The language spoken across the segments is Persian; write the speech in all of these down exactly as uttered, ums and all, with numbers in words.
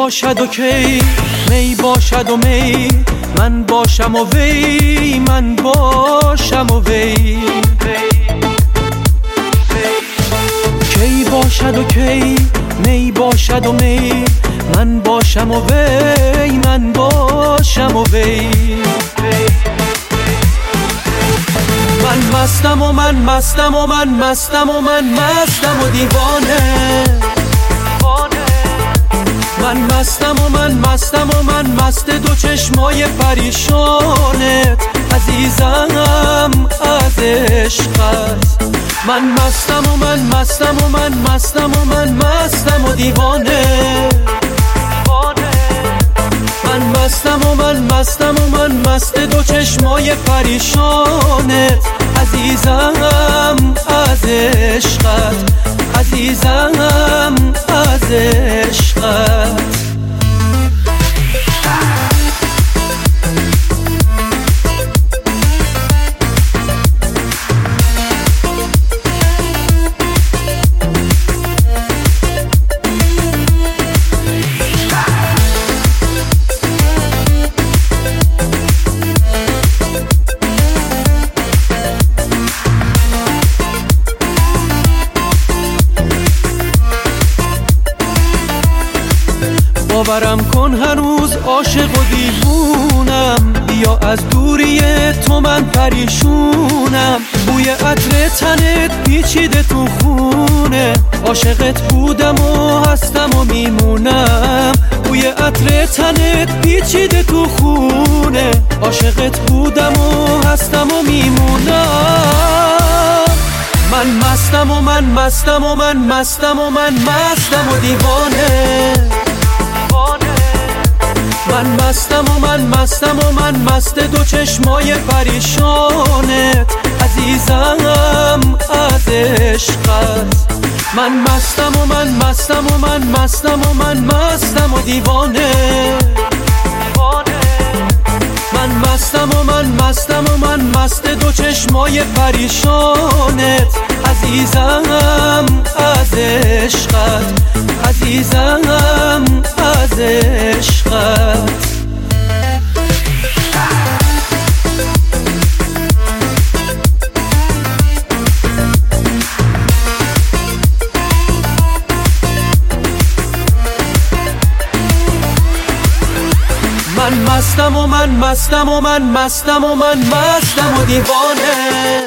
باشد و کی می باشد و می من باشم و وی من باشم و وی کی باشد و کی می باشد و می من باشم و وی من باشم و وی من مستم و من مستم و من مستم و من مستم و دیوانه من مستم و من مستم و من مست دو چشمای پریشانت عزیزم از عشقت من مستم و من مستم و من مستم و من مستم و دیوانه من مستم و من مستم و من مست دو چشمای پریشانت عزیزم از عشقت عزیزم از عشقت باورم کن هنوز عاشق و دیوونم بیا از دوری تو من پریشونم بوی عطر تنت پیچیده تو خونه عاشقت بودم و هستم و میمونم بوی عطر تنت پیچیده تو خونه عاشقت بودم و هستم و میمونم من مستم و من مستم و من مستم و من مستم و دیوانه من مستم و من مستم و من مست دو چشمای پریشانت عزیزم از عشقت من مستم و من مستم و من مستم و من مستم و دیوانه من مستم و من مستم و من مست دو چشمای پریشانت عزیزم از عشقت عزیزم از عشقت من مستم و من مستم و من مستم و من مستم و دیوانه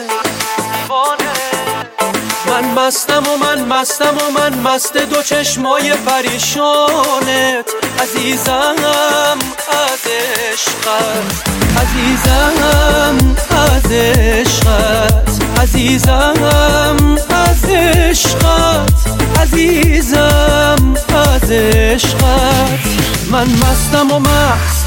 من مستم و من مستم و من مست دو چشمای پریشانت عزیزم از عشقت عزیزم از عشقت عزیزم از عشقت عزیزم از عشقت من مستم و مست